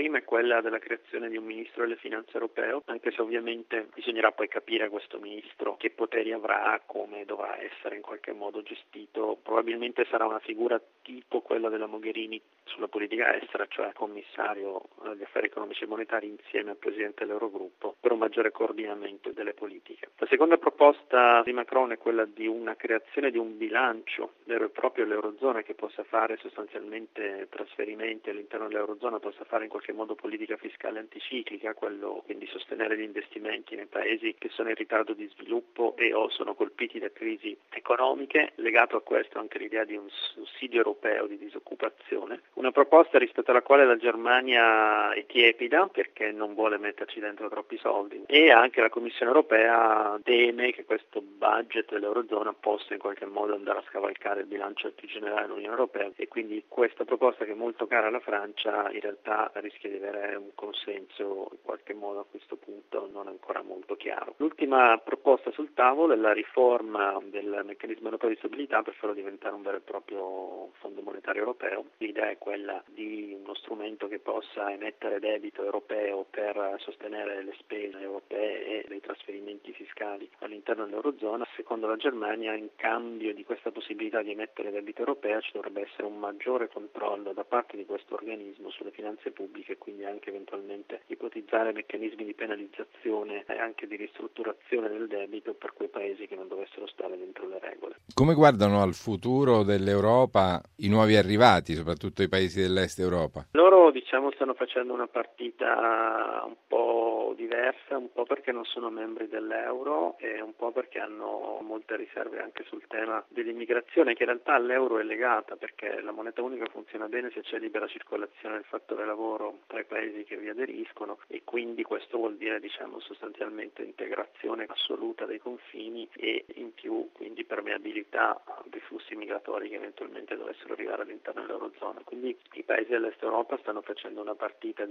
prima è quella della creazione di un ministro delle finanze europeo, anche se ovviamente bisognerà poi capire questo ministro che poteri avrà, come dovrà essere in qualche modo gestito. Probabilmente sarà una figura tipo quella della Mogherini sulla politica estera, cioè commissario agli affari economici e monetari insieme al presidente dell'Eurogruppo per un maggiore coordinamento delle politiche. La seconda proposta di Macron è quella di una creazione di un bilancio vero e proprio all'Eurozona che possa fare sostanzialmente trasferimenti all'interno dell'Eurozona, possa fare in qualche modo politica fiscale anticiclica, quello quindi sostenere gli investimenti nei paesi che sono in ritardo di sviluppo e o sono colpiti da crisi economiche. Legato a questo anche l'idea di un sussidio europeo di disoccupazione, una proposta rispetto alla quale la Germania è tiepida perché non vuole metterci dentro troppi soldi, e anche la Commissione europea teme che questo budget dell'Eurozona possa in qualche modo andare a scavalcare il bilancio più generale dell'Unione Europea, e quindi questa proposta, che è molto cara alla Francia, in realtà rischia di avere un consenso in qualche modo a questo punto non ancora molto chiaro. L'ultima proposta sul tavolo è la riforma del meccanismo europeo di stabilità per farlo diventare un vero e proprio fondo monetario europeo. L'idea è quella di uno strumento che possa emettere debito europeo per sostenere le spese europee e dei trasferimenti fiscali all'interno dell'Eurozona. Secondo la Germania, in cambio di questa possibilità di emettere debito europeo ci dovrebbe essere un maggiore controllo da parte di questo organismo sulle finanze pubbliche, e quindi anche eventualmente ipotizzare meccanismi di penalizzazione e anche di ristrutturazione del debito per quei paesi che non dovessero stare dentro le regole. Come guardano al futuro dell'Europa i nuovi arrivati, soprattutto i paesi dell'Est Europa? Loro stanno facendo una partita un po' diversa, un po' perché non sono membri dell'euro e un po' perché hanno molte riserve anche sul tema dell'immigrazione, che in realtà all'euro è legata, perché la moneta unica funziona bene se c'è libera circolazione del fattore lavoro tra i paesi che vi aderiscono, e quindi questo vuol dire sostanzialmente integrazione assoluta dei confini e in più quindi permeabilità dei flussi migratori che eventualmente dovessero arrivare all'interno dell'Eurozona. Quindi i paesi dell'Est Europa stanno facendo una partita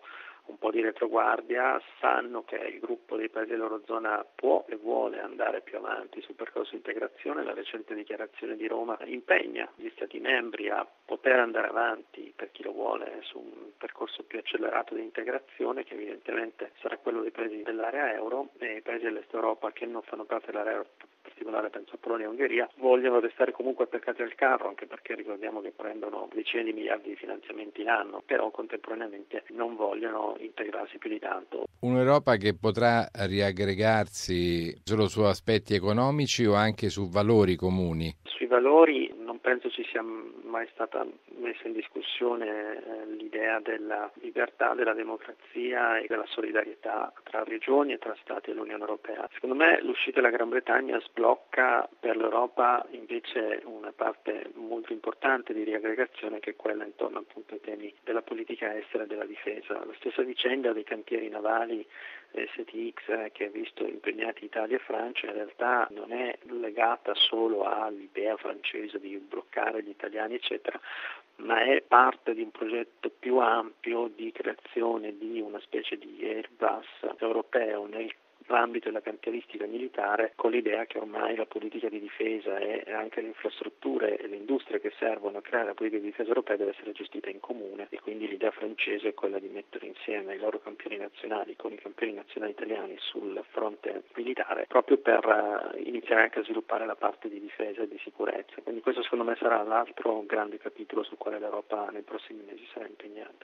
un po' di retroguardia, sanno che il gruppo dei paesi dell'Eurozona può e vuole andare più avanti sul percorso di integrazione. La recente dichiarazione di Roma impegna gli Stati membri a poter andare avanti, per chi lo vuole, su un percorso più accelerato di integrazione, che evidentemente sarà quello dei paesi dell'area euro, e i paesi dell'Est Europa che non fanno parte dell'area euro, in particolare penso a Polonia e Ungheria, vogliono restare comunque attaccati al carro, anche perché ricordiamo che prendono decine di miliardi di finanziamenti l'anno, però contemporaneamente non vogliono integrarsi più di tanto. Un'Europa che potrà riaggregarsi solo su aspetti economici o anche su valori comuni? Sui valori non penso ci sia mai stata messa in discussione l'idea della libertà, della democrazia e della solidarietà tra regioni e tra Stati e l'Unione Europea. Secondo me l'uscita della Gran Bretagna sblocca per l'Europa invece una parte molto importante di riaggregazione, che è quella intorno appunto ai temi della politica estera e della difesa. La stessa vicenda dei cantieri navali STX che ha visto impegnati Italia e Francia in realtà non è legata solo all'idea francese di bloccare gli italiani eccetera, ma è parte di un progetto più ampio di creazione di una specie di Airbus europeo nell'ambito della cantieristica militare, con l'idea che ormai la politica di difesa e anche le infrastrutture e le industrie che servono a creare la politica di difesa europea deve essere gestita in comune, e quindi l'idea francese è quella di mettere insieme i loro campioni nazionali con i campioni nazionali italiani sul fronte militare, proprio per iniziare anche a sviluppare la parte di difesa e di sicurezza. Quindi questo secondo me sarà l'altro grande capitolo sul quale l'Europa nei prossimi mesi sarà impegnata.